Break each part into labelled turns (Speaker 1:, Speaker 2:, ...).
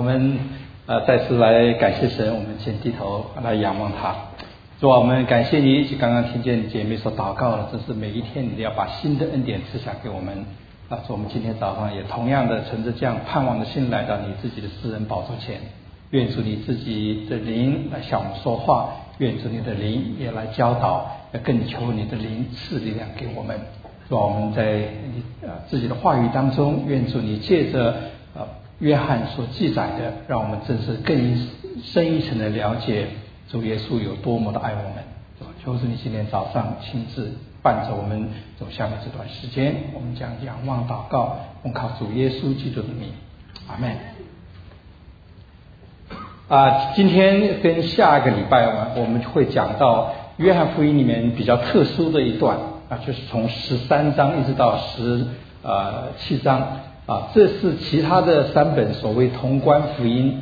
Speaker 1: 们再次来感谢神，我们先低头来仰望他。主啊，我们感谢你，刚刚听见姐妹所祷告了，这是每一天你要把新的恩典赐下给我们。主，我们今天早上也同样的存着这样盼望的心来到你自己的私人宝座前，愿主你自己的灵来向我们说话，愿主你的灵也来教导，更求你的灵赐力量给我们。主啊，我们在自己的话语当中，愿主你借着约翰所记载的，让我们真是更深一层的了解主耶稣有多么的爱我们。求主你今天早上亲自伴着我们走下面这段时间，我们将仰望祷告，奉靠主耶稣基督的名，阿们。今天跟下一个礼拜我们会讲到约翰福音里面比较特殊的一段就是从13章一直到17章这是其他的3本所谓同关福音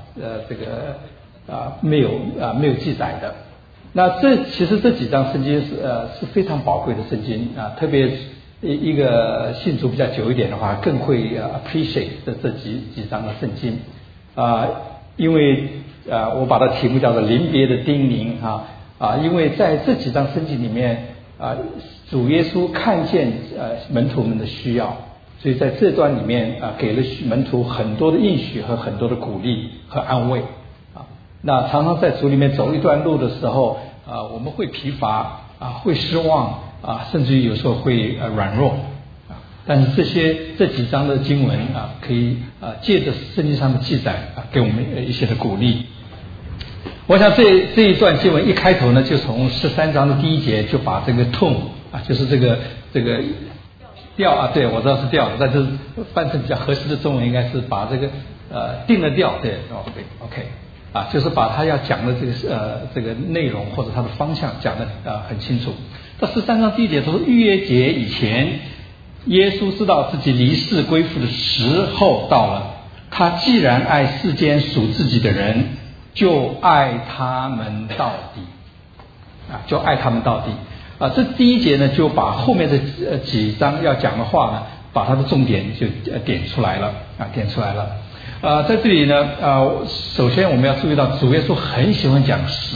Speaker 1: 没有记载的。那其实这几章圣经是非常宝贵的圣经特别一个信主比较久一点的话，更会appreciate 这几章的圣经因为我把它题目叫做临别的叮咛因为在这几章圣经里面主耶稣看见门徒们的需要，所以在这段里面给了门徒很多的应许和很多的鼓励和安慰那常常在主里面走一段路的时候我们会疲乏会失望甚至于有时候会软弱但是这几章的经文可以借着圣经上的记载给我们一些的鼓励。我想这一段经文一开头呢，就从13章的第1节就把这个 tone 就是这个调对，我知道是调，但是翻成比较合适的中文应该是把这个定了调，对 OK 就是把他要讲的这个内容或者他的方向讲得很清楚。到13章第1节说，逾越节以前，耶稣知道自己离世归父的时候到了，他既然爱世间属自己的人，就爱他们到底就爱他们到底这第1节呢，就把后面的几章要讲的话呢，把它的重点就点出来了在这里呢首先我们要注意到主耶稣很喜欢讲时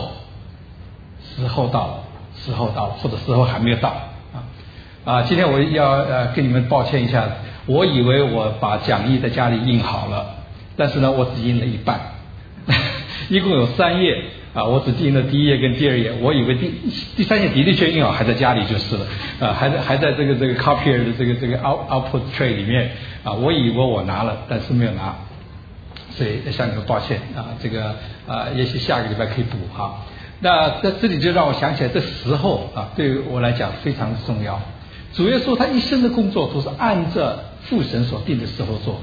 Speaker 1: 候到了或者时候还没有到今天我要跟你们抱歉一下，我以为我把讲义在家里印好了，但是呢我只印了一半一共有3页我只印了第1页跟第2页，我以为第3页的确印好，还在家里就是了还在这个 copier 的这个 output tray 里面我以为我拿了，但是没有拿，所以向你们抱歉也许下个礼拜可以补那在这里就让我想起来，这时候对于我来讲非常重要。主耶稣他一生的工作都是按着父神所定的时候做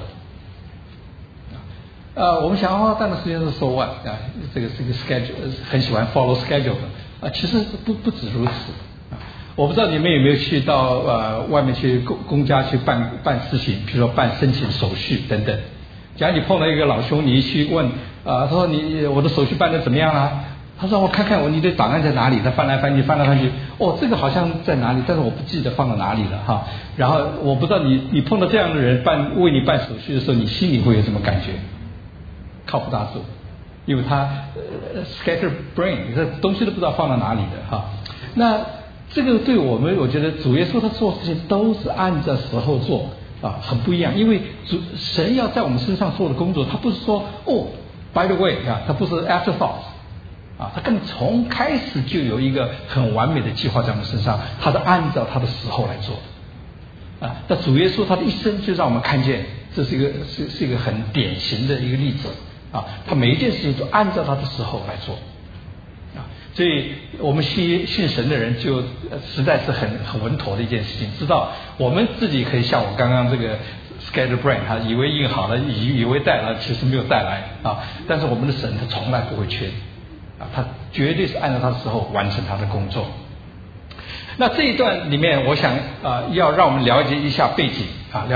Speaker 1: 的我们想当然时间是so what这个 schedule 很喜欢 follow schedule 的其实不止如此我不知道你们有没有去到外面去公家去办事情，比如说办申请手续等等。假如你碰到一个老兄，你去问他说我的手续办得怎么样啊？他说我看看你的档案在哪里，他翻来翻去这个好像在哪里，但是我不记得放到哪里了然后我不知道你碰到这样的人为你办手续的时候，你心里会有什么感觉？靠不大住，因为他scatter brain， 这东西都不知道放到哪里的那这个对我觉得主耶稣他做事情都是按着时候做很不一样。因为神要在我们身上做的工作，他不是说by the way 他不是 afterthought他根本从开始就有一个很完美的计划在我们身上，他是按照他的时候来做的那主耶稣他的一生就让我们看见，这是一个很典型的一个例子他每一件事情都按照他的时候来做所以我们信神的人就实在是很稳妥的一件事情，知道我们自己可以像我刚刚这个 schedule brain 他以为印好了，以为带来，其实没有带来但是我们的神他从来不会缺他绝对是按照他的时候完成他的工作。那这一段里面我想要让我们了解一下背景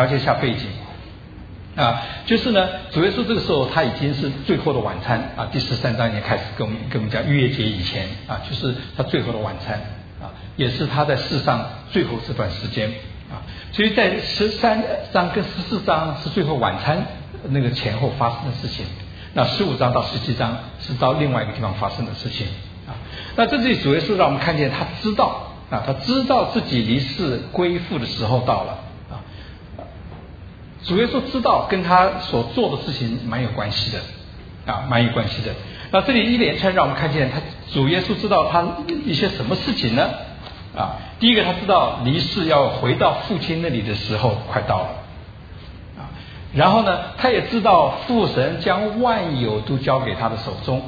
Speaker 1: 就是呢主耶稣这个时候他已经是最后的晚餐第13章已经开始跟我们讲逾越节以前就是他最后的晚餐也是他在世上最后这段时间所以在13章跟14章是最后晚餐那个前后发生的事情。那15章到17章是到另外一个地方发生的事情啊。那这里主耶稣让我们看见他知道啊，他知道自己离世归父的时候到了啊。主耶稣知道跟他所做的事情蛮有关系的啊，蛮有关系的。那这里一连串让我们看见主耶稣知道他一些什么事情呢？啊，第一个他知道离世要回到父亲那里的时候快到了啊，然后呢，他也知道父神将万有都交给他的手中，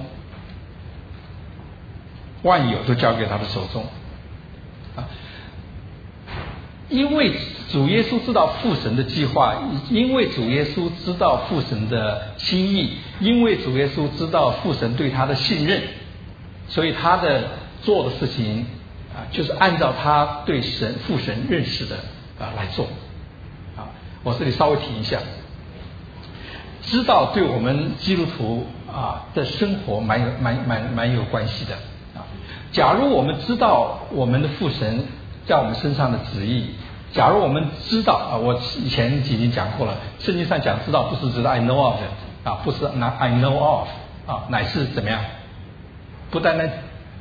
Speaker 1: 万有都交给他的手中啊。因为主耶稣知道父神的计划，因为主耶稣知道父神的心意，因为主耶稣知道父神对他的信任，所以他的做的事情啊，就是按照他对父神认识的来做啊。我这里稍微提一下，知道对我们基督徒的生活蛮有关系的啊。假如我们知道我们的父神在我们身上的旨意，假如我们知道我以前已经讲过了，圣经上讲知道不是指的 I know of 的不是 I know of 乃是怎么样？不单单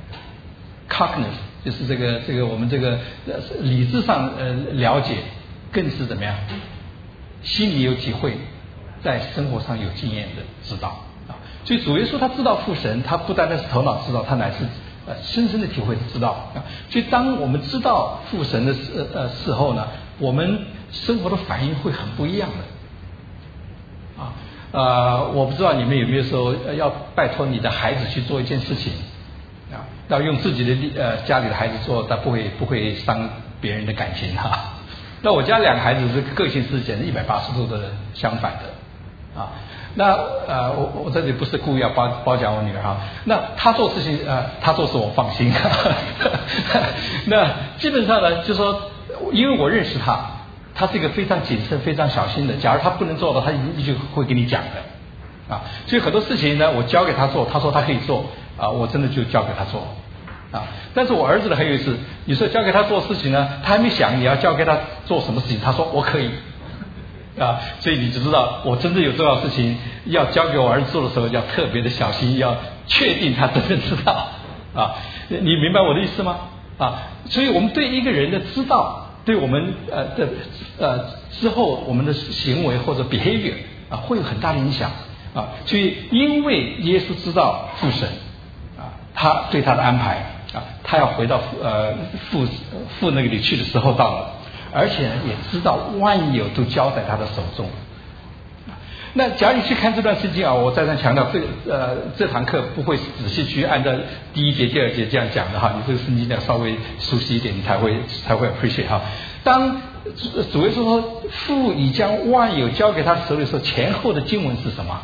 Speaker 1: cognize 就是这个我们这个理智上了解，更是怎么样？心里有体会，在生活上有经验的知道啊。所以主耶稣他知道父神，他不单单是头脑知道，他乃是深深的体会的知道啊。所以当我们知道父神的时候呢，我们生活的反应会很不一样的啊。我不知道你们有没有说要拜托你的孩子去做一件事情啊，要用自己的家里的孩子做，他不会伤别人的感情哈。那我家两个孩子是个性是简直180度的相反的啊。那我这里不是故意要褒奖我女儿哈。那她做事情她做事我放心。那基本上呢，就说因为我认识她是一个非常谨慎、非常小心的。假如她不能做的，她一定会跟你讲的啊。所以很多事情呢，我交给她做，她说她可以做啊，我真的就交给她做啊。但是我儿子呢很有意思，你说交给他做事情呢，他还没想你要交给他做什么事情，他说我可以啊。所以你就知道我真正有重要事情要交给我儿子做的时候，要特别的小心，要确定他真正知道啊。你明白我的意思吗？啊，所以我们对一个人的知道，对我们之后我们的行为或者 behavior 会有很大的影响啊。所以因为耶稣知道父神他对他的安排他要回到父那里去的时候到了，而且也知道万有都交在他的手中。那假如你去看这段圣经我再三强调，这堂课不会仔细去按照第一节、第二节这样讲的哈，你这个圣经要稍微熟悉一点，你才会 appreciate 哈。当主耶稣说父已将万有交给他手里的时候，前后的经文是什么？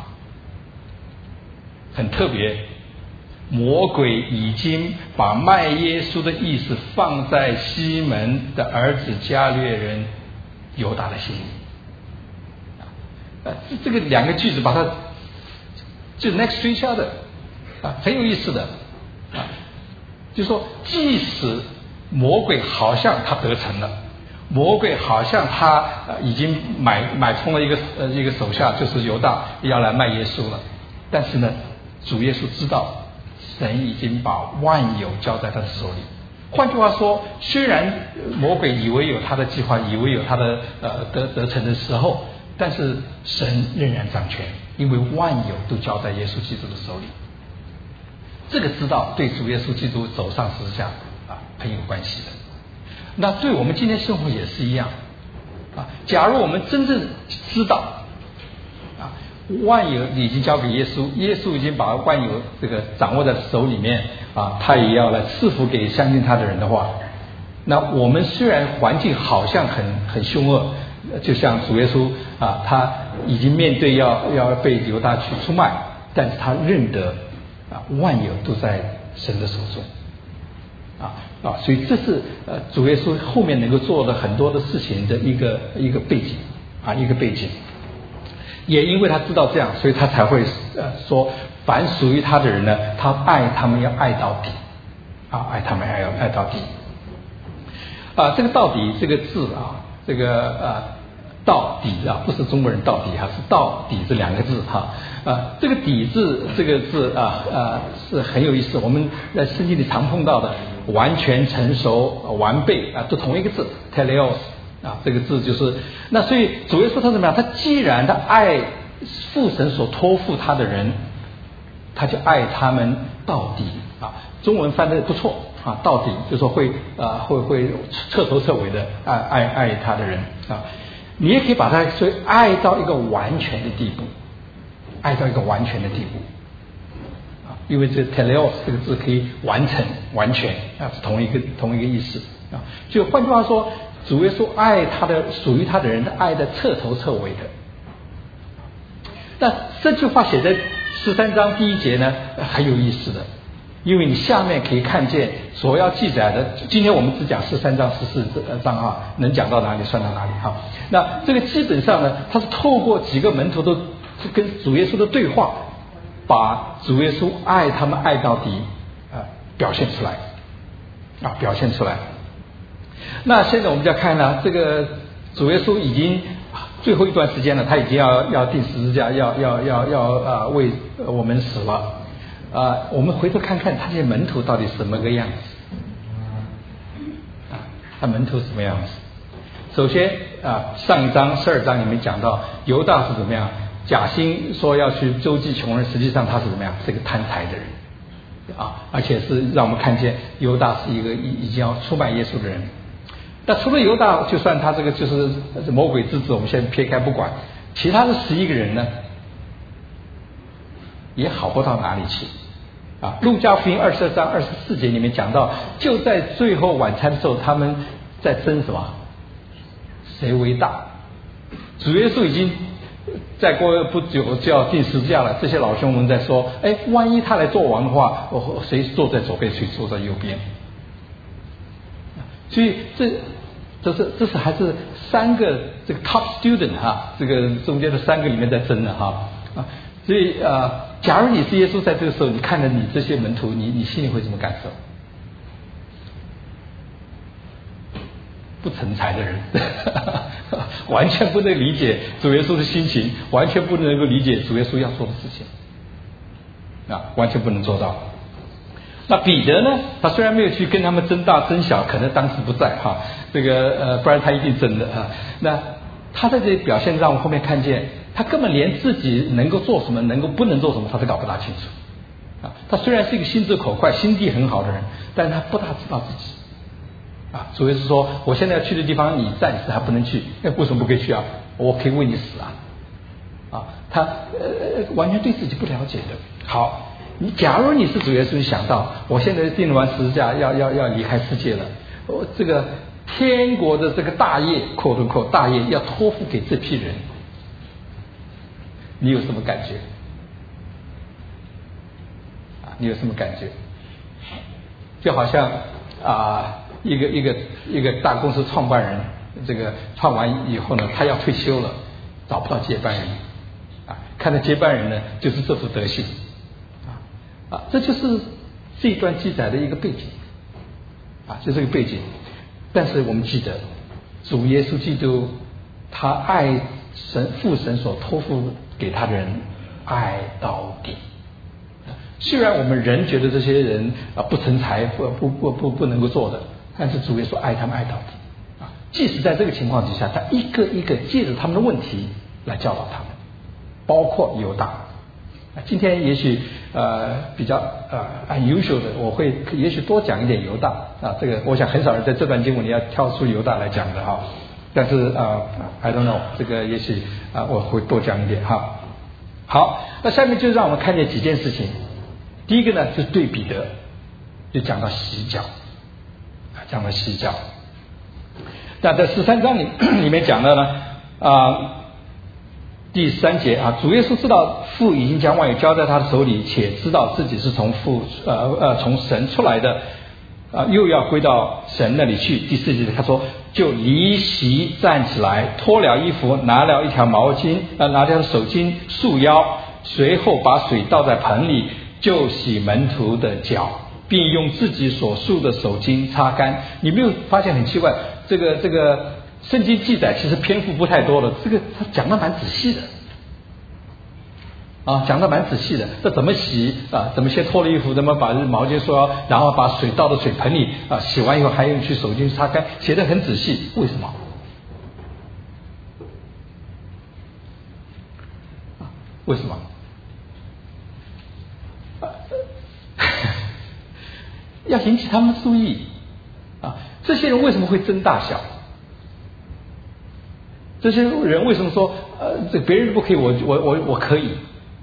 Speaker 1: 很特别。魔鬼已经把卖耶稣的意思放在西门的儿子加略人犹大的心里。这个两个句子把它就 next to each other 很有意思的就说即使魔鬼好像他得逞了，魔鬼好像他已经买通了一个手下，就是犹大要来卖耶稣了，但是呢，主耶稣知道神已经把万有交在他的手里。换句话说，虽然魔鬼以为有他的计划，以为有他的得逞的时候，但是神仍然掌权，因为万有都交在耶稣基督的手里。这个知道对主耶稣基督走上十字架很有关系的。那对我们今天生活也是一样假如我们真正知道万有已经交给耶稣，耶稣已经把万有这个掌握在手里面他也要来赐福给相信他的人的话，那我们虽然环境好像很凶恶，就像主耶稣他已经面对要被犹大去出卖，但是他认得万有都在神的手中所以这是主耶稣后面能够做的很多的事情的一个背景一个背景。也因为他知道这样，所以他才会说，凡属于他的人呢，他爱他们要爱到底爱他们要爱到底这个到底这个字这个到底啊，不是中国人到底哈，是到底这两个字哈这个底字这个字是很有意思，我们在圣经里常碰到的完全成熟完备都同一个字 teleos 这个字就是那所以主耶稣他怎么样？他既然他爱父神所托付他的人，他就爱他们到底中文翻得不错到底就是说会彻头彻尾的爱他的人你也可以把它说爱到一个完全的地步，爱到一个完全的地步因为这 teleos 这个字可以完成完全是同一个意思就换句话说，主耶稣爱他的属于他的人，他爱的彻头彻尾的。那这句话写在13章第1节呢，很有意思的，因为你下面可以看见所要记载的。今天我们只讲13章14章能讲到哪里算到哪里那这个基本上呢，它是透过几个门徒都跟主耶稣的对话，把主耶稣爱他们爱到底表现出来表现出来。那现在我们就要看呢，这个主耶稣已经最后一段时间了，他已经要钉十字架，要为我们死了我们回头看看他这些门徒到底什么个样子他门徒什么样子？首先上一章12章里面讲到犹大是怎么样，假心说要去周济穷人，实际上他是怎么样，是一个贪财的人而且是让我们看见犹大是一个已经要出卖耶稣的人。那除了犹大，就算他这个就是魔鬼之子，我们先撇开不管，其他的11个人呢也好不到哪里去路加福音22章24节里面讲到，就在最后晚餐的时候，他们在争什么？谁为大？主耶稣已经再过不久就要钉十字架了，这些老兄们在说，万一他来做王的话，谁坐在左边，谁坐在右边？所以这是还是3个这个 top student 这个中间的3个里面在争的所以假如你是耶稣，在这个时候你看着你这些门徒，你心里会怎么感受？不成才的人完全不能理解主耶稣的心情，完全不能够理解主耶稣要做的事情完全不能做到。那彼得呢，他虽然没有去跟他们争大争小，可能当时不在这个不然他一定争的那他在这里表现让我后面看见，他根本连自己能够做什么能够不能做什么他都搞不大清楚他虽然是一个心直口快心地很好的人，但是他不大知道自己主耶稣说，我现在要去的地方你暂时还不能去，为什么不可以去我可以为你死他完全对自己不了解的。好，你假如你是主耶稣，想到我现在钉完十字架要离开世界了，这个天国的这个大业大业要托付给这批人，你有什么感觉你有什么感觉？就好像一个大公司创办人，这个创完以后呢，他要退休了，找不到接班人看到接班人呢就是这副德行这就是这一段记载的一个背景就这个背景。但是我们记得主耶稣基督他爱父神所托付给他的人爱到底。虽然我们人觉得这些人不成才不能够做的，但是主耶稣爱他们爱到底即使在这个情况之下，他一个一个借着他们的问题来教导他们，包括犹大今天也许比较unusual 的，我会也许多讲一点犹大这个我想很少人在这段经文里要挑出犹大来讲的但是I don't know 这个也许我会多讲一点好，那下面就让我们看见几件事情。第一个呢，就是对彼得就讲到洗脚那在13章里面讲到呢第3节主耶稣知道父已经将万有交在他的手里，且知道自己是从神出来的又要归到神那里去。第4节他说，就离席站起来，脱了衣服，拿了一条毛巾拿条手巾束腰，随后把水倒在盆里，就洗门徒的脚，并用自己所束的手巾擦干。你没有发现很奇怪，这个圣经记载其实篇幅不太多了，这个他讲的蛮仔细的。讲得蛮仔细的，这怎么洗怎么先脱了衣服，怎么把毛巾收，然后把水倒到水盆里洗完以后还用去手巾擦干，写得很仔细。为什么？为什么？要引起他们注意这些人为什么会争大小？这些人为什么说这别人不可以，我可以？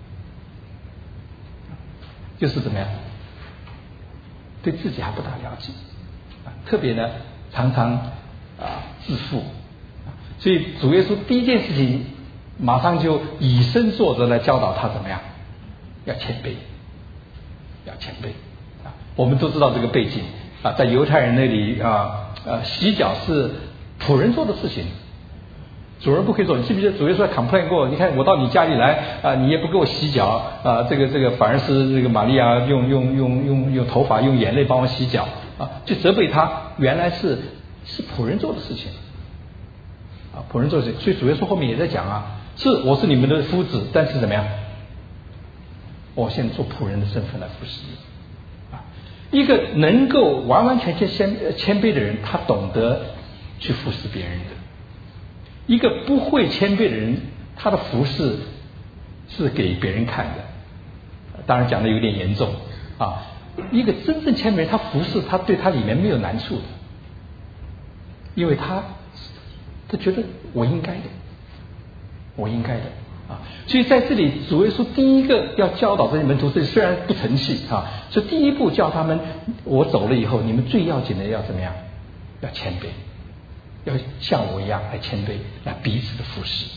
Speaker 1: 就是怎么样，对自己还不大了解特别呢常常自负所以主耶稣第一件事情马上就以身作则来教导他怎么样，要谦卑，要谦卑我们都知道这个背景在犹太人那里洗脚是仆人做的事情，主人不可以做。你记不记得主耶稣 complain 过？你看我到你家里来你也不给我洗脚这个反而是这个玛利亚用头发用眼泪帮我洗脚就责备他，原来是仆人做的事情仆人做的事情。所以主耶稣后面也在讲我是你们的夫子，但是怎么样？我现在做仆人的身份来服侍你一个能够完完全全谦卑的人，他懂得去服侍别人的。一个不会谦卑的人，他的服侍是给别人看的，当然讲的有点严重一个真正谦卑人，他服侍他对他里面没有难处的，因为他觉得我应该的所以在这里主耶稣第一个要教导这些门徒，虽然不成器所以第一步叫他们，我走了以后，你们最要紧的要怎么样？要谦卑，要像我一样来谦卑，来彼此的服侍。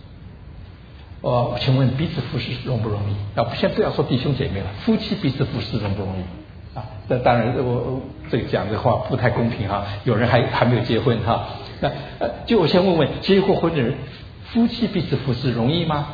Speaker 1: 请问彼此服侍容不容易？先不要说弟兄姐妹了，夫妻彼此服侍容不容易那当然我这个讲的话不太公平有人还没有结婚那就我先问问结过婚的人，夫妻彼此服侍容易吗？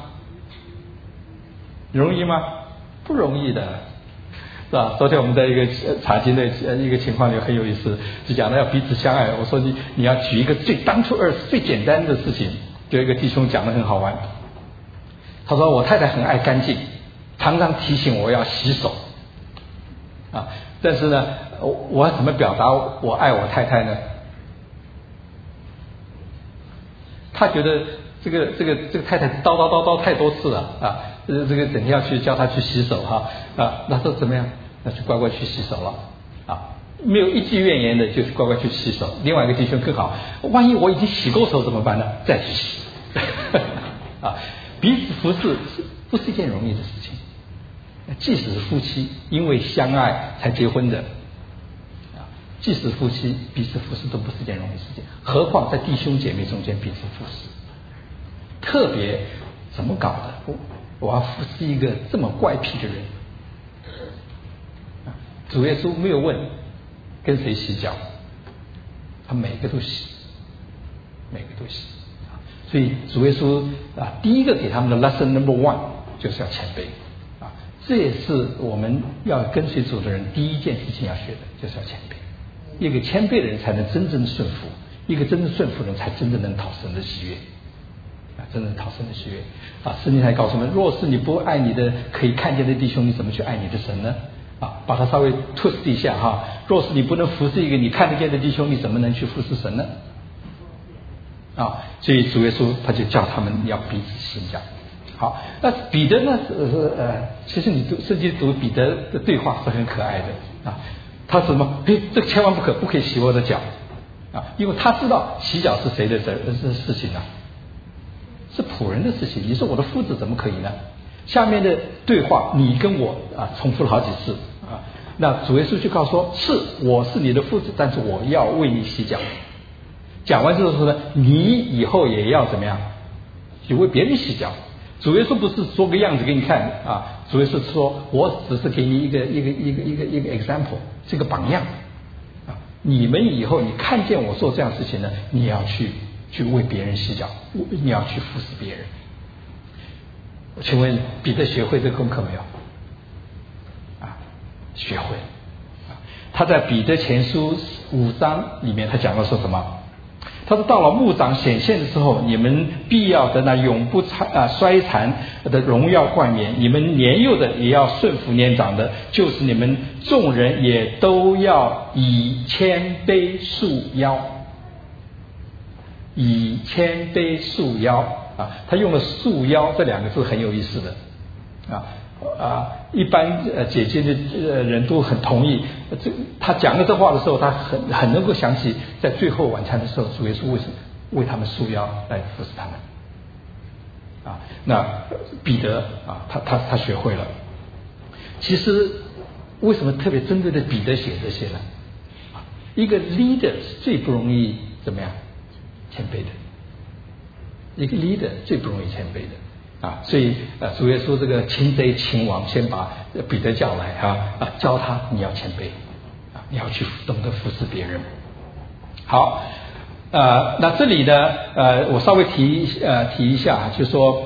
Speaker 1: 容易吗？不容易的，是吧？昨天我们在一个查经的一个情况里很有意思，就讲了要彼此相爱。我说你要举一个当初最简单的事情，就一个弟兄讲得很好玩。他说我太太很爱干净，常常提醒我要洗手但是呢我要怎么表达我爱我太太呢？他觉得这个太太叨太多次了这个整天要去叫他去洗手那说怎么样？那就乖乖去洗手了没有一句怨言的，就是乖乖去洗手。另外一个弟兄更好，万一我已经洗过手怎么办呢？再去洗彼此服侍不是一件容易的事情，即使是夫妻因为相爱才结婚的即使夫妻彼此服侍都不是一件容易的事情，何况在弟兄姐妹中间彼此服侍，特别怎么搞的？我要服侍一个这么怪癖的人主耶稣没有问跟谁洗脚，他每个都洗，所以主耶稣第一个给他们的 lesson number one 就是要谦卑这也是我们要跟随主的人第一件事情要学的，就是要谦卑。一个谦卑的人才能真正顺服，一个真正顺服的人才真正能讨神的喜悦真正讨神的喜悦圣经还告诉我们，若是你不爱你的可以看见的弟兄，你怎么去爱你的神呢？把它稍微 twist 一下若是你不能服侍一个你看得见的弟兄，你怎么能去服侍神呢？所以主耶稣他就叫他们要彼此相交。好，那彼得呢其实你圣经读彼得的对话是很可爱的他什么？这个千万不可以洗我的脚因为他知道洗脚是谁的事情是仆人的事情，你是我的夫子怎么可以呢？下面的对话你跟我重复了好几次那主耶稣就告诉说，我是你的夫子，但是我要为你洗脚。讲完之后说呢，你以后也要怎么样？去为别人洗脚。主耶稣不是说个样子给你看主耶稣说我只是给你一个 example， 这个榜样你们以后你看见我做这样的事情呢，你要去为别人洗脚，你要去服侍别人。请问彼得学会这个功课没有？学会他在彼得前书5章里面他讲了说什么？ 他说到了牧长显现的时候，你们必要得那永不衰残的荣耀冠冕，你们年幼的也要顺服年长的，就是你们众人也都要以谦卑束腰。以谦卑束腰啊，他用了束腰这两个字很有意思的一般解经的人都很同意。他讲了这话的时候，他很能够想起在最后晚餐的时候，主耶稣为他们束腰来服侍他们那彼得他学会了。其实为什么特别针对的彼得写这些呢？一个 leader 最不容易怎么样谦卑的，一个 leader 最不容易谦卑的所以主耶稣这个擒贼擒王，先把彼得叫来教他你要谦卑你要去懂得服侍别人。好，那这里呢我稍微提一下，就是说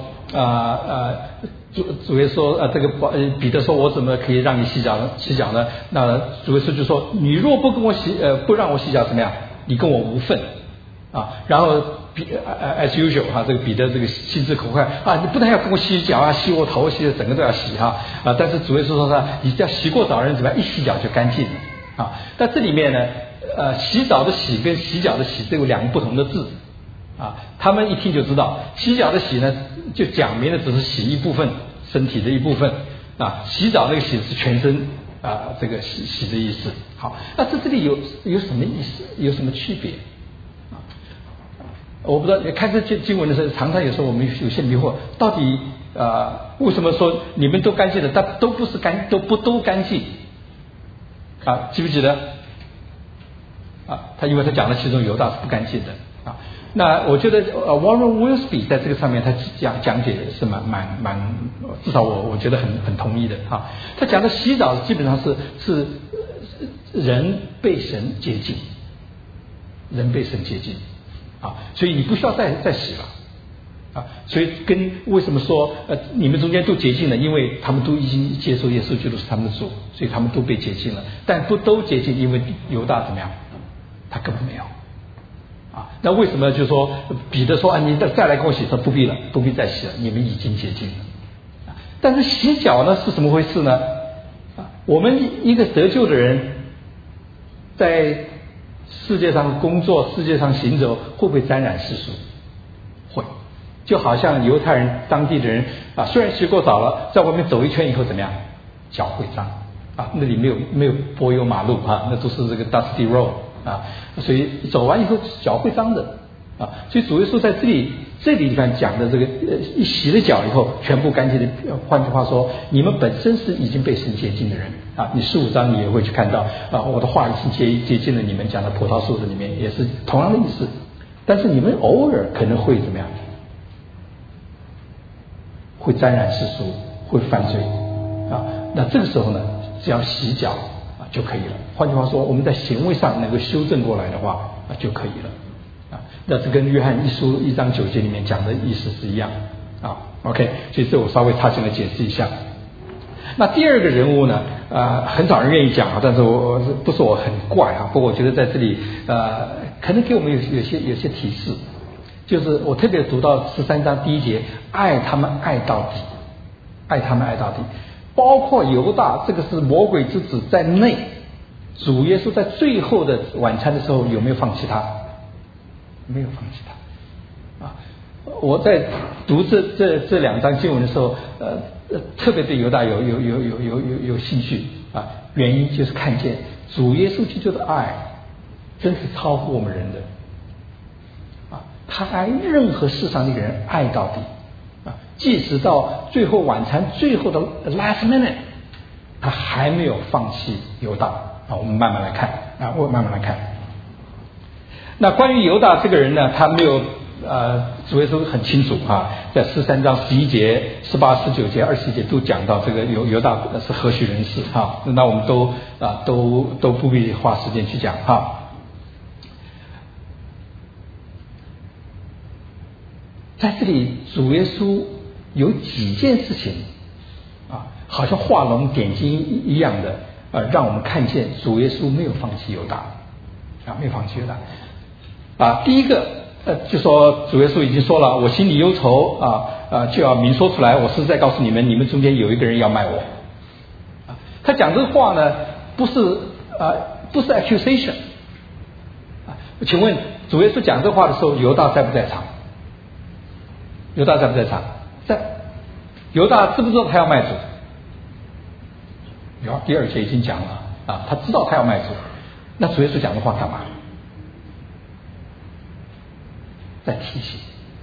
Speaker 1: 主耶稣这个彼得说我怎么可以让你洗脚呢？那主耶稣就说你若不跟我不让我洗脚怎么样？你跟我无份然后as usual 这个彼得这个心直口快你不但要跟我洗脚洗我头，洗的整个都要洗但是主耶稣说你只要洗过澡的人怎么样？一洗脚就干净了但这里面呢洗澡的洗跟洗脚的洗这有两个不同的字他们一听就知道，洗脚的洗呢就讲明了只是洗一部分身体的一部分洗澡那个洗是全身这个洗的意思。好，那这里有什么意思？有什么区别？我不知道，看这经文的时候，常常有时候我们有些迷惑，到底为什么说你们都干净的，但都不是都干净记不记得他因为他讲了其中犹大是不干净的那我觉得Warren Wiersbe 在这个上面他讲解是蛮至少我觉得很同意的他讲的洗澡基本上是人被神接近，所以你不需要再洗了所以跟为什么说你们中间都洁净了？因为他们都已经接受耶稣基督是他们的主，所以他们都被洁净了。但不都洁净，因为犹大怎么样？他根本没有那为什么就说彼得说你再来跟我洗？说不必了，不必再洗了，你们已经洁净了但是洗脚呢是怎么回事呢？我们一个得救的人在世界上工作，世界上行走，会不会沾染世俗？会，就好像犹太人当地的人虽然洗过澡了，在外面走一圈以后怎么样？脚会脏那里没有柏油马路那都是这个 dusty road所以走完以后脚会脏的所以主耶稣在这里地方讲的这个一洗了脚以后全部干净的，换句话说你们本身是已经被神洁净的人你15章你也会去看到我的话已经接近了你们讲的葡萄树的里面，也是同样的意思。但是你们偶尔可能会怎么样？会沾染世俗，会犯罪那这个时候呢只要洗脚就可以了。换句话说我们在行为上能够修正过来的话就可以了那这跟约翰一书1章9节里面讲的意思是一样OK， 所以这我稍微插进来解释一下。那第二个人物呢很少人愿意讲但是不是我很怪不过我觉得在这里可能给我们有些提示，就是我特别读到13章第1节，爱他们爱到底，包括犹大这个是魔鬼之子在内，主耶稣在最后的晚餐的时候有没有放弃他？没有放弃他我在读这两章经文的时候特别对犹大有兴趣原因就是看见主耶稣基督的爱真是超乎我们人的他爱任何世上的人爱到底即使到最后晚餐最后的 last minute 他还没有放弃犹大我们慢慢来看那关于犹大这个人呢，他没有主耶稣很清楚在13章11节、18、19节、20节都讲到这个犹大是何许人士那我们都不必花时间去讲在这里主耶稣有几件事情好像画龙点睛一样的让我们看见主耶稣没有放弃犹大没有放弃犹大第一个就说主耶稣已经说了，我心里忧愁就要明说出来，我是在告诉你们，你们中间有一个人要卖我。他讲这个话呢，不是 accusation。请问主耶稣讲这话的时候，犹大在不在场？犹大在不在场？在。犹大知不知道他要卖主？有，第2节已经讲了他知道他要卖主。那主耶稣讲的话干嘛？在提醒，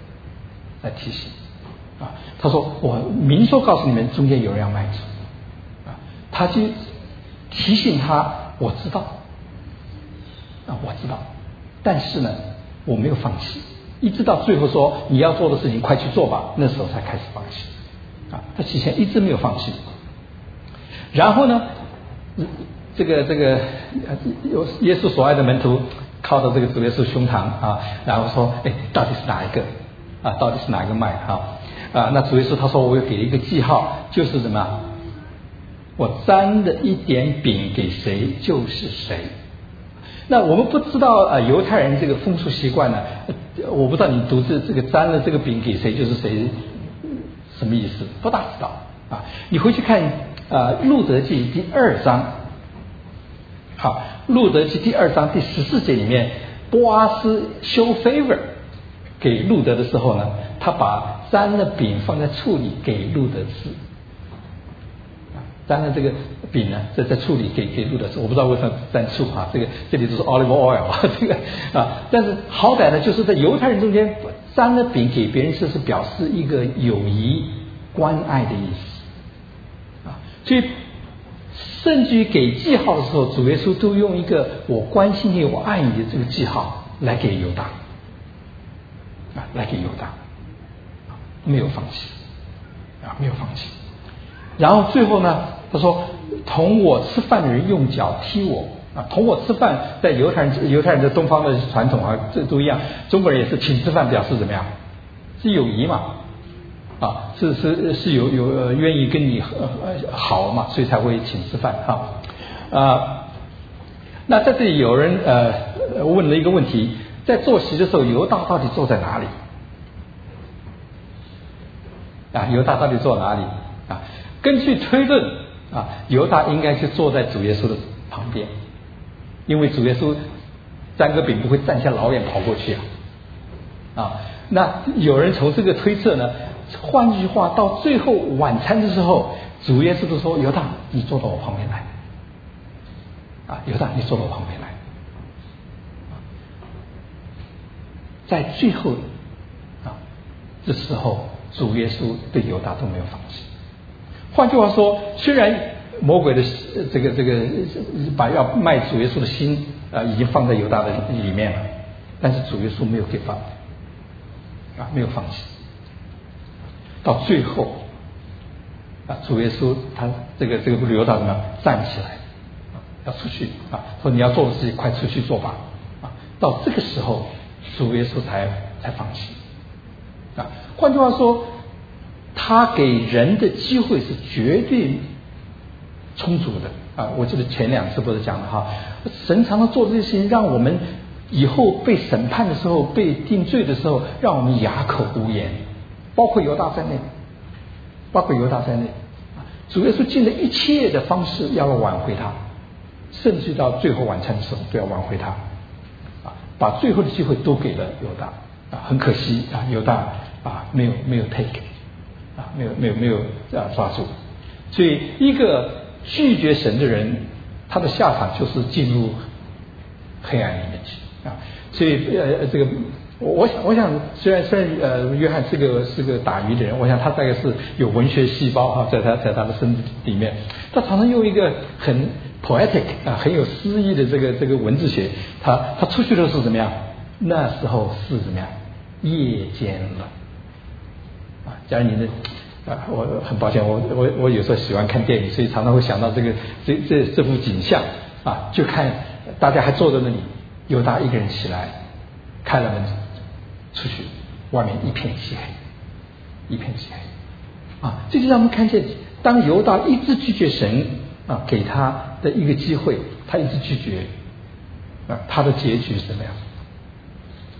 Speaker 1: 他说我明说告诉你们，中间有人要卖主他就提醒他，我知道我知道，但是呢我没有放弃，一直到最后说你要做的事情快去做吧，那时候才开始放弃他之前一直没有放弃。然后呢这个耶稣所爱的门徒靠着这个主耶稣胸膛然后说到底是哪一个到底是哪一个卖那主耶稣他说我有给了一个记号，就是什么，我沾的一点饼给谁就是谁。那我们不知道犹太人这个风俗习惯呢，我不知道你读这个沾了这个饼给谁就是谁什么意思，不大知道你回去看路德记第2章。路德记第2章第14节里面，波阿斯 show favor 给路德的时候呢，他把沾了饼放在醋里给路德吃。沾了这个饼呢，在醋里给路德吃，我不知道为什么沾醋这里都是 olive oil 但是好歹呢，就是在犹太人中间沾了饼给别人吃，是表示一个友谊关爱的意思所以甚至于给记号的时候，主耶稣都用一个我关心你我爱你的这个记号来给犹大没有放弃没有放弃。然后最后呢，他说同我吃饭的人用脚踢我同我吃饭，在犹太人的东方的传统这都一样，中国人也是请吃饭表示怎么样，是友谊嘛是有愿意跟你好嘛，所以才会请吃饭那在这里有人问了一个问题，在坐席的时候犹大到底坐在哪里犹大到底坐哪里根据推论犹大应该是坐在主耶稣的旁边，因为主耶稣沾个饼不会站下老远跑过去那有人从这个推测呢，换句话，到最后晚餐的时候，主耶稣都说犹大你坐到我旁边来犹大你坐到我旁边来在最后这时候主耶稣对犹大都没有放弃。换句话说，虽然魔鬼的这个把要卖主耶稣的心已经放在犹大的里面了，但是主耶稣没有给放没有放弃。到最后主耶稣他这个犹大怎么样站起来要出去说你要做的事情快出去做吧到这个时候主耶稣才放弃换句话说，他给人的机会是绝对充足的我记得前2次不是讲了神常常做这些事情，让我们以后被审判的时候，被定罪的时候，让我们哑口无言，包括犹大在内主耶稣尽了一切的方式要挽回他，甚至到最后晚餐的时候都要挽回他把最后的机会都给了犹大很可惜犹大没有 take 没有抓住。所以一个拒绝神的人，他的下场就是进入黑暗里面去所以这个我想虽然约翰是个打鱼的人，我想他大概是有文学细胞在他的身体里面，他常常用一个很 poetic 很有诗意的这个文字学，他出去的时候怎么样？那时候是怎么样？夜间了假如你的我很抱歉，我有时候喜欢看电影，所以常常会想到这幅景象就看大家还坐在那里，犹大一个人起来开了门出去，外面一片漆黑这就让我们看见，当犹大一直拒绝神给他的一个机会，他一直拒绝他的结局是什么样？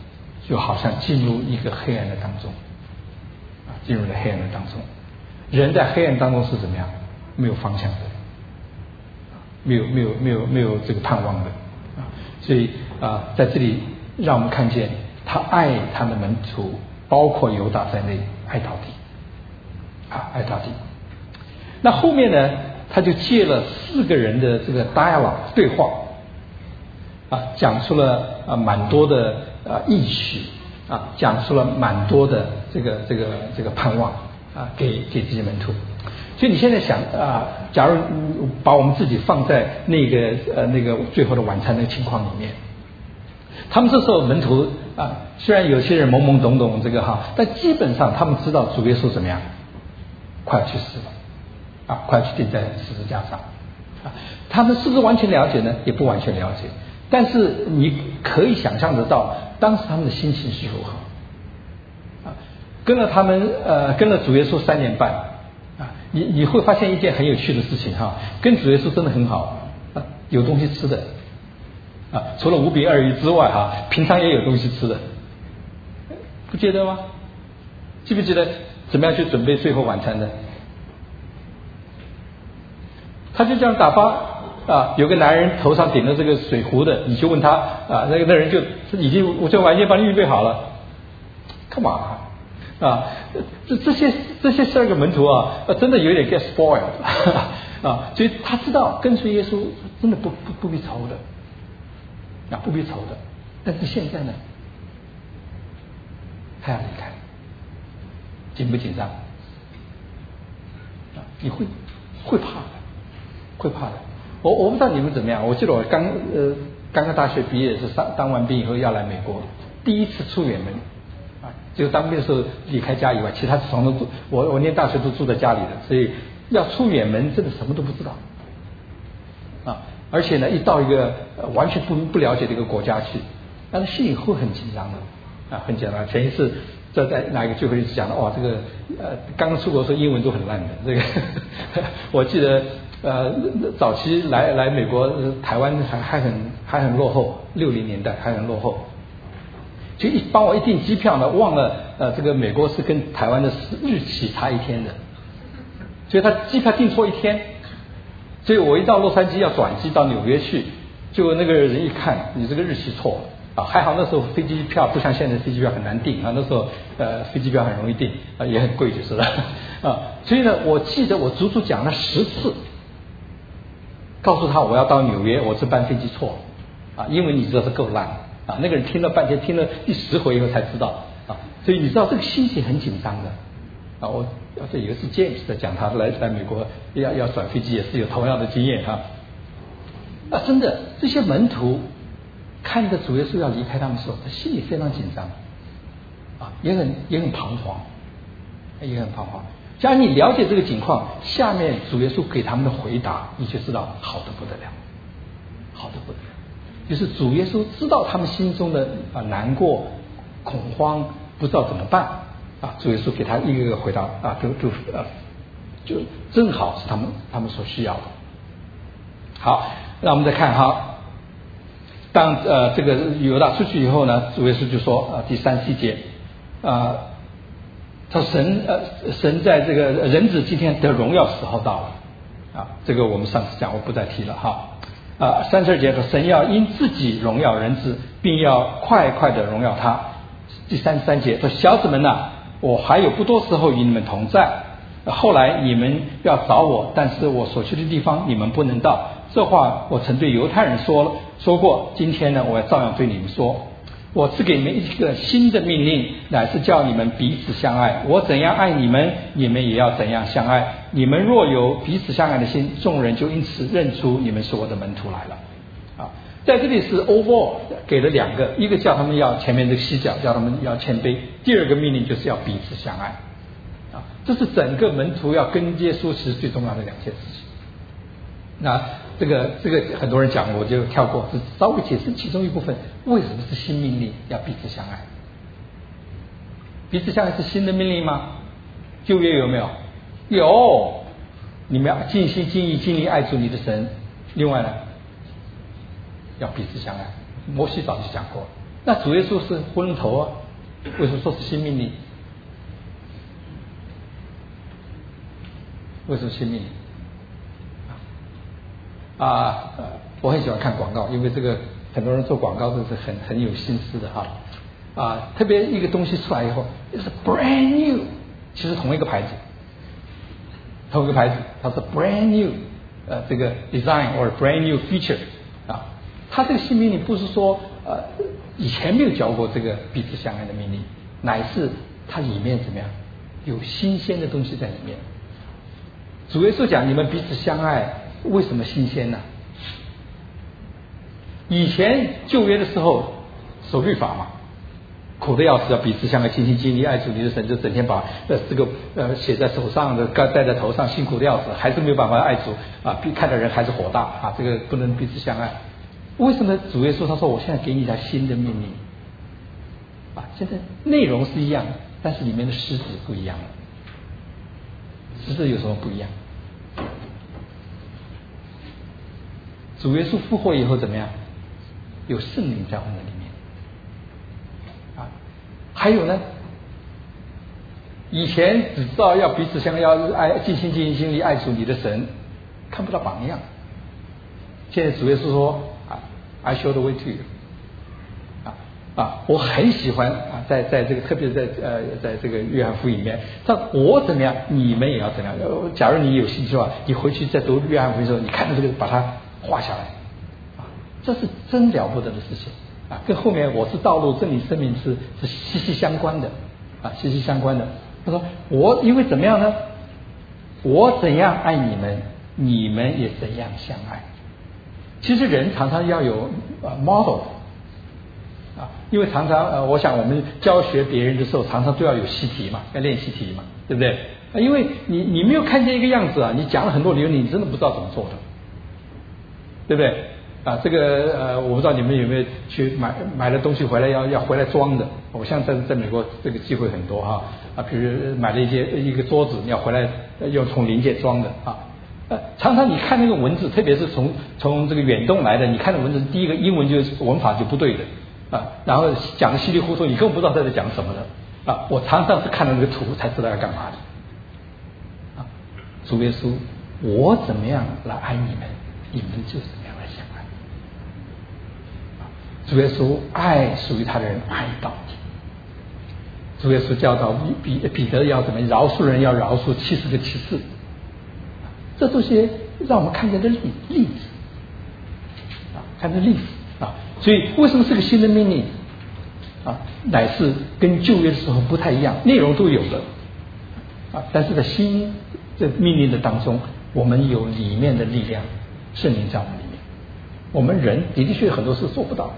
Speaker 1: 就好像进入一个黑暗的当中，进入了黑暗的当中。人在黑暗当中是怎么样？没有方向的，没有这个盼望的所以在这里让我们看见他爱他的门徒，包括犹大在内，爱到底爱到底。那后面呢，他就借了4个人的这个 dialogue 对话讲出了蛮多的意许讲出了蛮多的这个盼望给这些门徒。所以你现在想假如把我们自己放在那个最后的晚餐的情况里面，他们这时候门徒虽然有些人懵懵懂懂这个但基本上他们知道主耶稣怎么样，快要去死了快要去钉在十字架上他们是不是完全了解呢？也不完全了解，但是你可以想象得到当时他们的心情是如何跟了他们跟了主耶稣3年半你会发现一件很有趣的事情跟主耶稣真的很好有东西吃的除了5饼2鱼之外平常也有东西吃的，不觉得吗？记不记得怎么样去准备最后晚餐的？他就这样打发有个男人头上顶着这个水壶的，你就问他那人就已经我这晚宴帮你预备好了，干嘛这些12个门徒真的有点 get spoiled 所以他知道跟随耶稣真的不必愁的不必愁的。但是现在呢，他要离开，紧不紧张你会怕的，会怕的。我不知道你们怎么样，我记得我刚刚大学毕业是当完兵以后要来美国，第一次出远门就当兵的时候离开家以外，其他从都我念大学都住在家里的，所以要出远门真的什么都不知道而且呢一到一个完全不了解的一个国家去，但是心里会很紧张的很紧张。前一次在哪一个聚会讲的这个刚刚出国的时候英文都很烂的这个我记得早期来美国台湾还很落后，60年代还很落后，就帮我一订机票呢，忘了这个美国是跟台湾的日期差1天的，所以他机票订错1天，所以我一到洛杉矶要转机到纽约去，结果那个人一看你这个日期错了还好那时候飞机票不像现在飞机票很难订那时候飞机票很容易订也很贵就是了所以呢我记得我足足讲了10次，告诉他我要到纽约，我这班飞机错了因为你知道是够烂那个人听了半天，听了第10回以后才知道所以你知道这个心情很紧张的我这有一次 James 在讲他来美国要转飞机也是有同样的经验真的这些门徒看着主耶稣要离开他们的时候，他心里非常紧张也很彷徨，假如你了解这个情况，下面主耶稣给他们的回答你就知道好得不得了，就是主耶稣知道他们心中的难过恐慌不知道怎么办主耶稣给他一个一个回答就正好是他们所需要的。好，那我们再看当这个犹大出去以后呢，主耶稣就说第34节他神在这个人子今天得荣耀时候到了这个我们上次讲我不再提了32节说神要因自己荣耀人子，并要快快的荣耀他。第33节说小子们我还有不多时候与你们同在，后来你们要找我，但是我所去的地方你们不能到。这话我曾对犹太人说过，今天呢我要照样对你们说。我赐给你们一个新的命令，乃是叫你们彼此相爱。我怎样爱你们，你们也要怎样相爱。你们若有彼此相爱的心，众人就因此认出你们是我的门徒来了在这里是 overall 给了2个，一个叫他们要前面这个犀角，叫他们要谦卑，第2个命令就是要彼此相爱这是整个门徒要跟耶稣其实最重要的2件事情。那这个很多人讲我就跳过，只稍微解释其中一部分。为什么是新命令要彼此相爱？彼此相爱是新的命令吗？旧约有没有？有，你们要尽心尽意尽力爱主你的神。另外呢要彼此相爱，摩西早就讲过了。 那主耶稣是昏头啊，为什么说是新命令？为什么新命令？我很喜欢看广告，因为这个很多人做广告都是很有心思的哈。特别一个东西出来以后，是 brand new， 其实同一个牌子，它是 brand new， 这个 design or brand new feature 啊。它这个新命令不是说以前没有教过这个彼此相爱的命令，乃是它里面怎么样有新鲜的东西在里面。主耶稣讲你们彼此相爱，为什么新鲜呢？以前旧约的时候守律法嘛，苦的要死，要彼此相爱，尽心尽力爱主你的神，就整天把这个写在手上的，戴在头上，辛苦的要死，还是没有办法爱主啊，看的人还是火大啊，这个不能彼此相爱。为什么主耶稣他说我现在给你一条新的命令啊？现在内容是一样的，但是里面的实质不一样了。实质有什么不一样？主耶稣复活以后怎么样？有圣灵在我们里面啊。还有呢，以前只知道要彼此相爱，要爱，尽心尽意尽力爱主你的神，看不到榜样。现在主耶稣说I show the way to you 我很喜欢在这个特别是在这个约翰福音里面，我怎么样，你们也要怎么样。假如你有兴趣的话，你回去再读约翰福音的时候，你看到这个把它画下来这是真了不得的事情跟后面我是道路真理生命是息息相关的息息相关的。他说我因为怎么样呢？我怎样爱你们，你们也怎样相爱。其实人常常要有model因为常常我想我们教学别人的时候，常常都要有习题嘛，要练习题嘛，对不对？因为你没有看见一个样子你讲了很多理论，你真的不知道怎么做的，对不对？这个我不知道你们有没有去买了东西回来要回来装的。我像在美国这个机会很多比如买了一个桌子，你要回来用从零件装的常常你看那个文字，特别是从这个远东来的，你看的文字，第一个英文就是文法就不对的然后讲的稀里糊涂，你根本不知道他在讲什么的我常常是看到那个图才知道要干嘛的主耶稣，我怎么样来爱你们，你们就怎么样来相爱主耶稣爱属于他的人爱到底。主耶稣教导彼得要怎么饶恕人，要饶恕70个7次。这都是让我们看见的例子看见例子所以为什么是个新的命令乃是跟旧约的时候不太一样，内容都有的但是在新这命令的当中，我们有里面的力量，圣灵在我们里面。我们人的确很多事做不到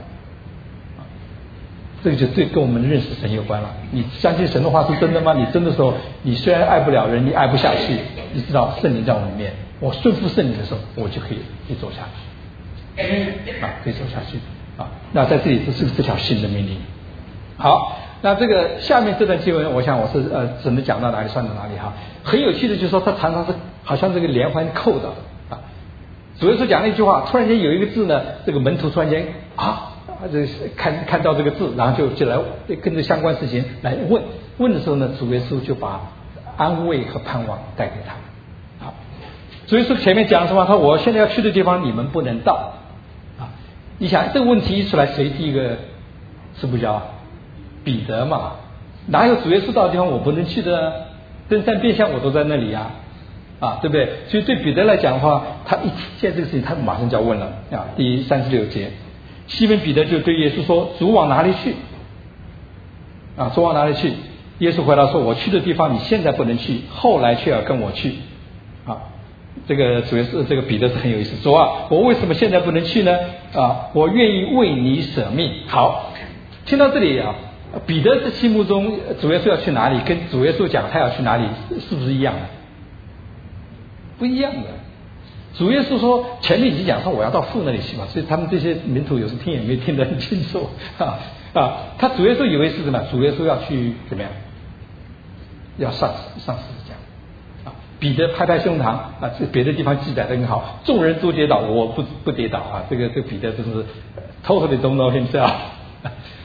Speaker 1: 这个就对跟我们认识神有关了。你相信神的话是真的吗？你真的时候，你虽然爱不了人，你爱不下去，你知道圣灵在我里面，我顺服圣灵的时候，我就可以走下去可以走下去那在这里这是这条新的命令。好，那这个下面这段经文，我想我是只能讲到哪里算到哪里很有趣的就是说，它常常是好像这个连环扣的主耶稣讲了一句话，突然间有一个字呢，这个门徒突然间看到这个字，然后就来跟着相关事情来问的时候呢，主耶稣就把安慰和盼望带给他们主耶稣前面讲什么？他说我现在要去的地方你们不能到你想这个问题一出来，谁第一个吃不消？彼得嘛，哪有主耶稣到的地方我不能去的呢？登山变相我都在那里对不对？所以对彼得来讲的话，他一听见这个事情，他马上就要问了第36节，西门彼得就对耶稣说：“主往哪里去？”主往哪里去？耶稣回答说：“我去的地方你现在不能去，后来却要跟我去。”这个主要是这个彼得是很有意思，说我为什么现在不能去呢？我愿意为你舍命。好，听到这里彼得的心目中主耶稣要去哪里，跟主耶稣讲他要去哪里，是不是一样的？不一样的。主耶稣说前面已经讲说我要到父那里去嘛，所以他们这些门徒有时听也没听得很清楚他主耶稣以为是什么？主耶稣要去怎么样？要上十字架彼得拍拍胸膛这别的地方记载得很好，众人都跌倒，我不跌倒这个彼得真是 totally don't know himself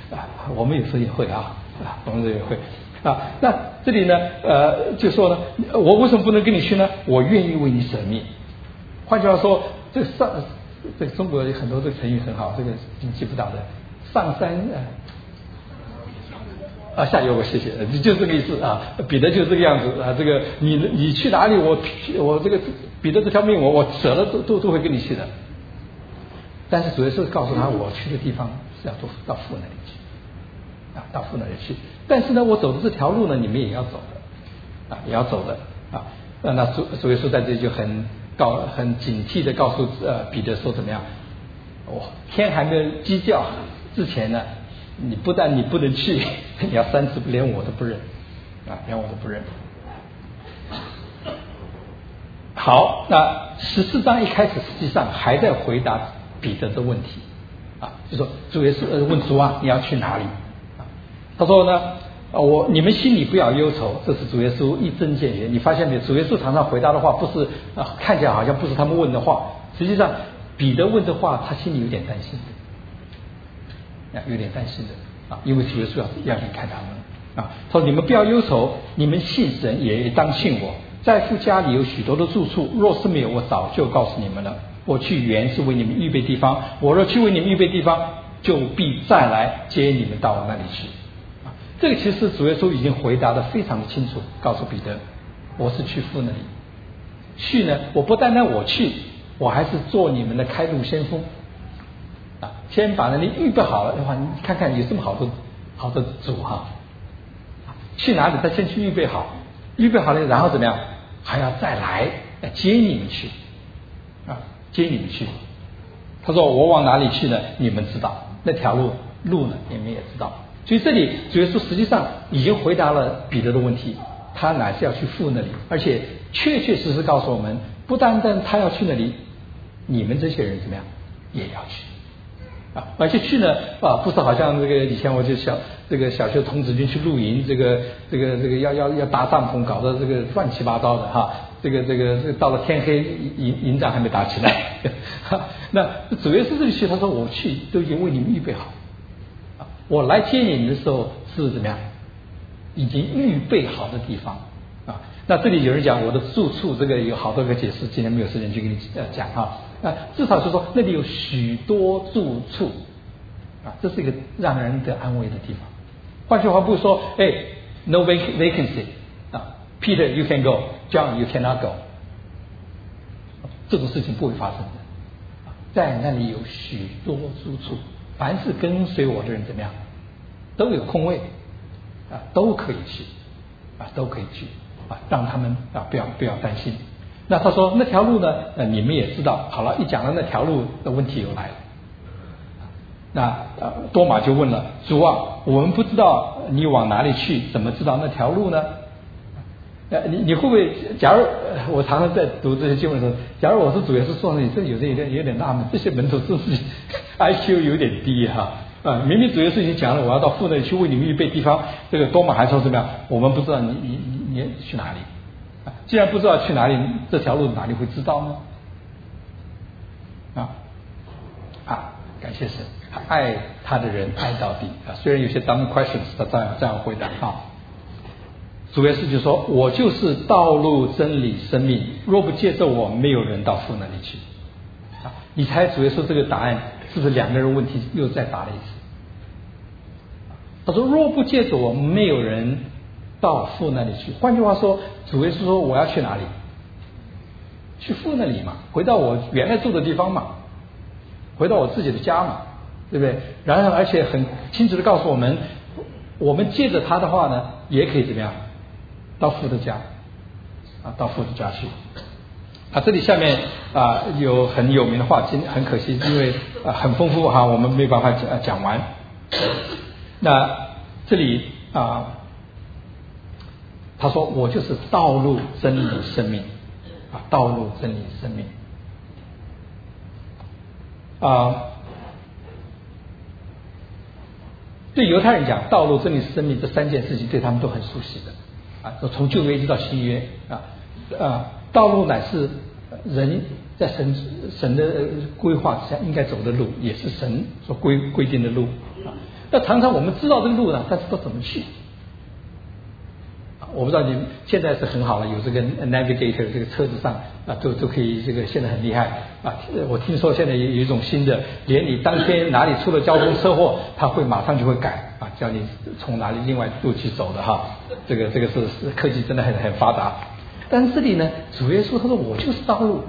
Speaker 1: 我们有时候也会我们也会那这里呢就说呢，我为什么不能跟你去呢？我愿意为你舍命。换句话说，这个中国有很多这个成语很好，这个你记不到的，上山下油，我谢谢，就是这个意思彼得就是这个样子这个你去哪里，我这个彼得这条命我舍了都会跟你去的。但是主耶稣告诉他，我去的地方是要到父那里去到父那里去。但是呢，我走的这条路呢，你们也要走的也要走的那主耶稣在这里就很警惕的告诉彼得说怎么样？天还没有鸡叫之前呢，你不但你不能去，你要3次连我都不认连我都不认。好，那14章一开始实际上还在回答彼得的问题就说主耶稣问主你要去哪里他说呢你们心里不要忧愁，这是主耶稣一针见血。你发现没有？主耶稣常常回答的话不是看起来好像不是他们问的话，实际上彼得问的话他心里有点担心的有点担心的因为主耶稣要离开他们他说你们不要忧愁，你们信神也当信我，在父家里有许多的住处，若是没有，我早就告诉你们了。我去原是为你们预备地方，我若去为你们预备地方，就必再来接你们到我那里去这个其实主耶稣已经回答得非常的清楚，告诉彼得我是去父那里去呢，我不单单我去，我还是做你们的开路先锋先把那里预备好了的话，你看看有这么好的主去哪里他先去预备好，预备好了然后怎么样，还要再来接你们去接你们去。他说我往哪里去呢？你们知道，那条路呢你们也知道。所以这里主耶稣实际上已经回答了彼得的问题，他乃是要去父那里，而且确实告诉我们，不单单他要去那里，你们这些人怎么样也要去而且去呢不是好像这个以前我就这个小学童子军去露营，这个要搭帐篷，搞得这个乱七八糟的这个到了天黑营长还没打起来那主耶稣这里去，他说我去都已经为你们预备好我来接你们的时候是怎么样，已经预备好的地方那这里有人讲我的住处，这个有好多个解释，今天没有时间去给你讲至少是说那里有许多住处这是一个让人得安慰的地方。换句话不是说no vacancy Peter you can go John you cannot go 这种事情不会发生的在那里有许多住处，凡是跟随我的人怎么样都有空位都可以去都可以去让他们不要担心。那他说那条路呢你们也知道。好了，一讲了那条路的问题又来了。那多马就问了主我们不知道你往哪里去，怎么知道那条路呢？你会不会假如我常常在读这些经文的时候，假如我是主耶稣说你这有点纳闷，这些门徒是不是 IQ 有点低明明主耶稣已经讲了我要到父那里去为你们预备地方，这个多马还说怎么样我们不知道你去哪里既然不知道去哪里，这条路哪里会知道呢感谢神，爱他的人爱到底虽然有些dumb questions 他这样回答主耶稣就说我就是道路真理生命，若不借着我，没有人到父那里去你猜主耶稣这个答案是不是两个人问题又再答了一次？他说若不借着我，没有人到父那里去。换句话说，主耶稣说我要去哪里？去父那里嘛，回到我原来住的地方嘛，回到我自己的家嘛，对不对？然后而且很清楚的告诉我们，我们借着他的话呢，也可以怎么样？到父的家到父的家去这里下面有很有名的话，很可惜因为很丰富我们没办法讲完。那这里他说我就是道路真理生命道路真理生命对犹太人讲道路真理生命这三件事情对他们都很熟悉的从旧约一直到新约道路乃是人在神的规划之下应该走的路，也是神所规定的路那常常我们知道这个路呢，但是都怎么去？我不知道你们现在是很好了，有这个 navigator 这个车子上都可以，这个现在很厉害我听说现在有一种新的，连你当天哪里出了交通车祸，它会马上就会改叫你从哪里另外路去走的这个是科技真的很发达。但是这里呢，主耶稣他说我就是道路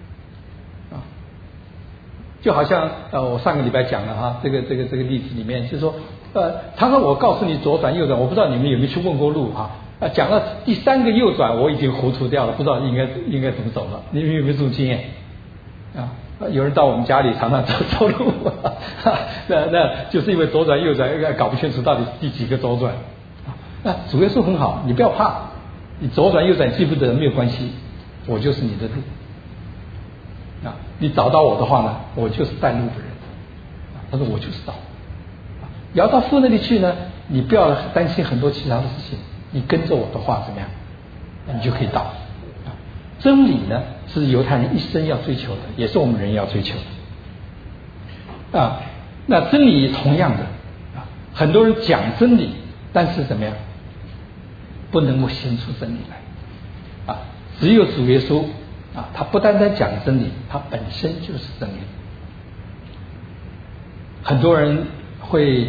Speaker 1: 就好像我上个礼拜讲了这个例子里面就是说他说我告诉你左转右转，我不知道你们有没有去问过路讲了第3个右转我已经糊涂掉了，不知道应该怎么走了。你们有没有这种经验有人到我们家里常常走路那就是因为左转右转搞不清楚到底第几个左转那主耶稣很好，你不要怕，你左转右转记不得没有关系，我就是你的路你找到我的话呢，我就是带路的人他说我就是道要到父那里去呢，你不要担心很多其他的事情，你跟着我的话怎么样，你就可以到真理呢是犹太人一生要追求的，也是我们人要追求的那真理同样的很多人讲真理，但是怎么样不能够行出真理来只有主耶稣他不单单讲真理，他本身就是真理。很多人会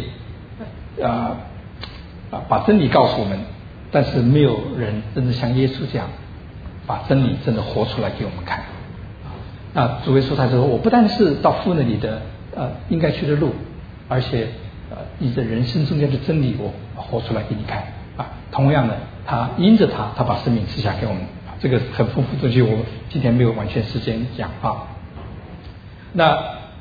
Speaker 1: 把真理告诉我们，但是没有人真的像耶稣这样把真理真的活出来给我们看主耶稣他说我不但是到父那里的应该去的路，而且你的人生中间的真理我活出来给你看同样的他因着他把生命赐下给我们这个很丰富的东西，我今天没有完全时间讲那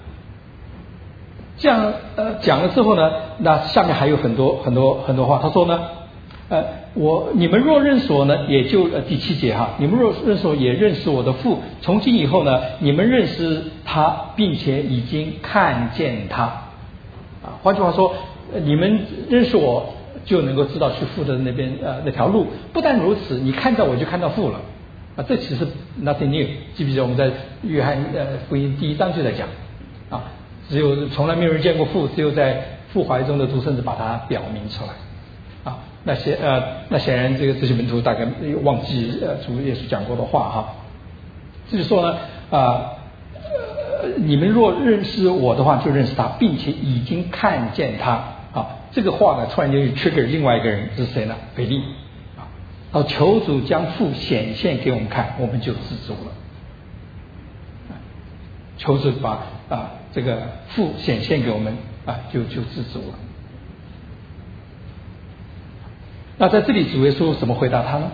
Speaker 1: 这样讲了之后呢，那下面还有很多话。他说呢你们若认识我呢，也就第7节你们若认识我，也认识我的父。从今以后呢，你们认识他，并且已经看见他换句话说，你们认识我就能够知道去父的那边那条路。不但如此，你看到我就看到父了这其实 nothing new。记不记得我们在约翰福音第1章就在讲只有从来没有人见过父，只有在父怀中的独生子把它表明出来那显然这些门徒大概忘记主耶稣讲过的话就是说呢你们若认识我的话，就认识他，并且已经看见他这个话呢突然间就 trigger 另外一个人是谁呢？腓力求主将父显现给我们看，我们就知足了求主把这个父显现给我们就知足了。那在这里主耶稣怎么回答他呢？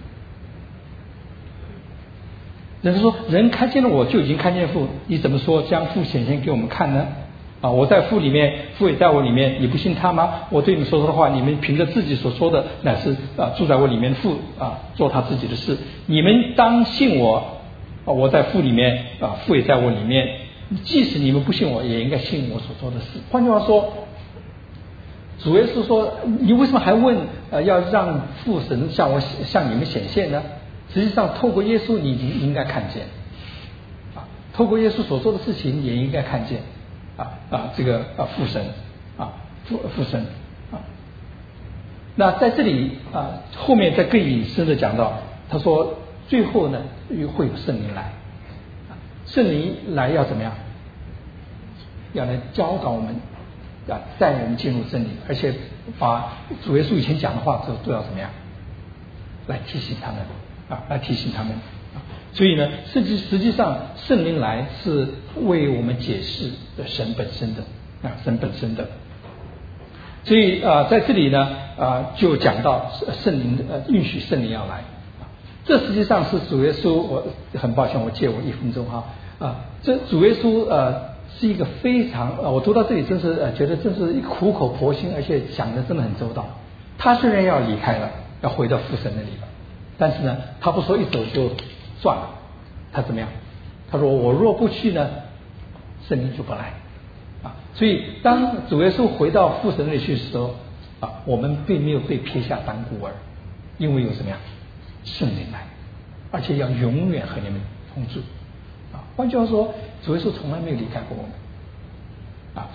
Speaker 1: 人说人看见了我就已经看见父，你怎么说将父显现给我们看呢？我在父里面，父也在我里面，你不信他吗？我对你们说的话，你们凭着自己所说的乃是住在我里面的父做他自己的事。你们当信我我在父里面父也在我里面，即使你们不信我，也应该信我所做的事。换句话说，主耶稣说你为什么还问要让父神向你们显现呢？实际上透过耶稣你应该看见透过耶稣所做的事情也应该看见这个父神父神那在这里后面再更隐私的讲到，他说最后呢会有圣灵来，圣灵来要怎么样？要来教导我们带人进入真理，而且把主耶稣以前讲的话都要怎么样来提醒他们来提醒他们所以呢实际上圣灵来是为我们解释神本身的神本身的。所以在这里呢就讲到圣灵允许圣灵要来这实际上是主耶稣，我很抱歉我借我1分钟这主耶稣是一个非常我读到这里真是觉得真是苦口婆心，而且讲的真的很周到。他虽然要离开了，要回到父神那里了，但是呢他不说一走就算了，他怎么样？他说我若不去呢，圣灵就不来所以当主耶稣回到父神那里去的时候我们并没有被撇下当孤儿，因为有什么呀？圣灵来，而且要永远和你们同住换句话说，主耶稣从来没有离开过我们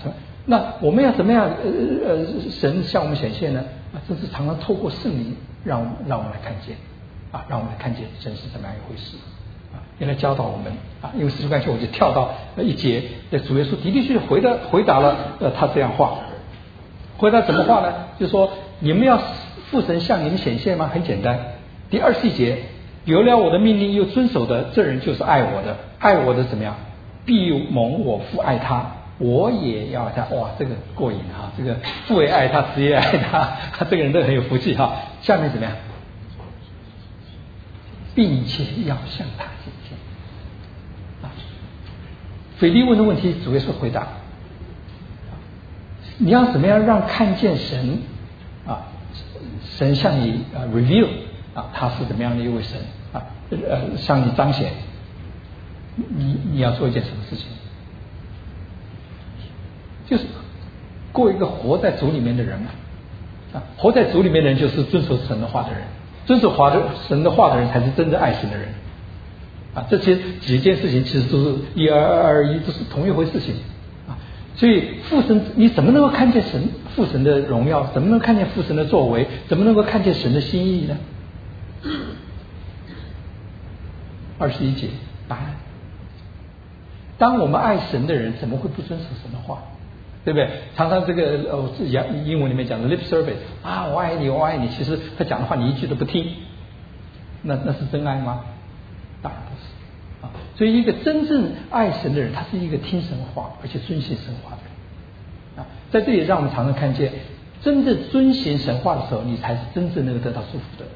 Speaker 1: 那我们要怎么样神向我们显现呢？这是常常透过圣灵让我们来看见让我们来看见神是怎么样一回事也来教导我们因为使徒关系我就跳到一节，主耶稣的确是回答了他这样话。回答怎么话呢？就是说你们要父神向你们显现吗？很简单，第21节，有了我的命令又遵守的，这人就是爱我的，爱我的怎么样？必蒙我父爱他，我也要爱他。哇，这个过瘾这个父也爱他，子也爱他，这个人都很有福气下面怎么样？并且要向他显现腓利问的问题，主耶稣回答：你要怎么样让看见神神向你reveal他是怎么样的一位神向你彰显，你要做一件什么事情？就是过一个活在主里面的人活在主里面的人就是遵守神的话的人，遵守神的话的人才是真正爱神的人这些几件事情其实都是1、2、2、1，都是同一回事情所以父神，你怎么能够看见父神的荣耀？怎么能看见父神的作为？怎么能够看见神的心意呢？21节答案：当我们爱神的人，怎么会不遵守神的话？对不对？常常这个英文里面讲的 lip service 我爱你，我爱你，其实他讲的话你一句都不听，那是真爱吗？当然不是所以一个真正爱神的人，他是一个听神话而且遵行神话的人在这里让我们常常看见，真正遵行神话的时候，你才是真正能够得到祝福的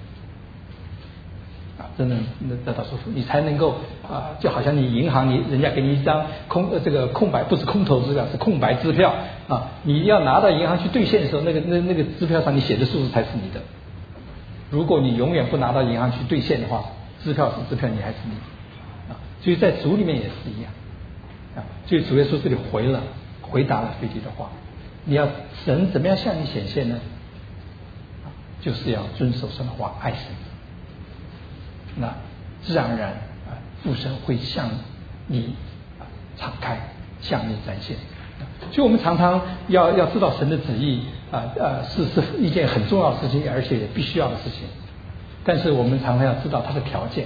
Speaker 1: 真正得到祝福，你才能够就好像你银行人家给你一张空白，不是空头支票，是空白支票你要拿到银行去兑现的时候，那个支票上你写的数字才是你的。如果你永远不拿到银行去兑现的话，支票是支票，你还是你所以在主里面也是一样所以主耶稣这里回答了腓利的话，你要神怎么样向你显现呢？就是要遵守神的话，爱神，那自然而然父神会向你敞开，向你展现所以我们常常要知道神的旨意是一件很重要的事情，而且也必须要的事情，但是我们常常要知道它的条件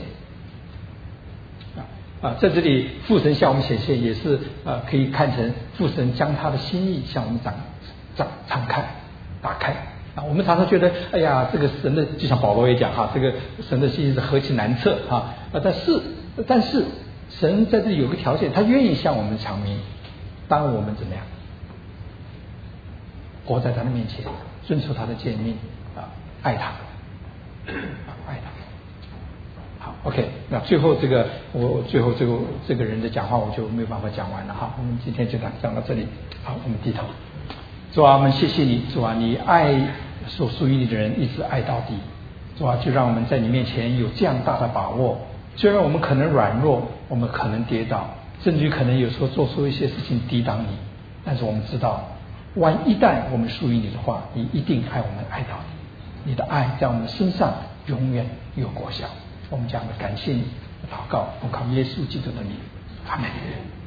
Speaker 1: 在这里父神向我们显现，也是可以看成父神将他的心意向我们敞开打开我们常常觉得哎呀，这个神的，就像保罗也讲这个神的心意是何其难测但是神在这里有个条件，他愿意向我们阐明，当我们怎么样活在他的面前，遵守他的诫命爱他爱他OK， 那最后最后这个人的讲话我就没有办法讲完了我们今天就讲到这里。好，我们低头。主啊，我们谢谢你，主啊，你爱所属于你的人一直爱到底。主啊，就让我们在你面前有这样大的把握。虽然我们可能软弱，我们可能跌倒，甚至于可能有时候做出一些事情抵挡你，但是我们知道，一旦我们属于你的话，你一定爱我们爱到底。你的爱在我们身上永远有果效。我们讲的感谢你，祷告，奉靠耶稣基督的名，阿门。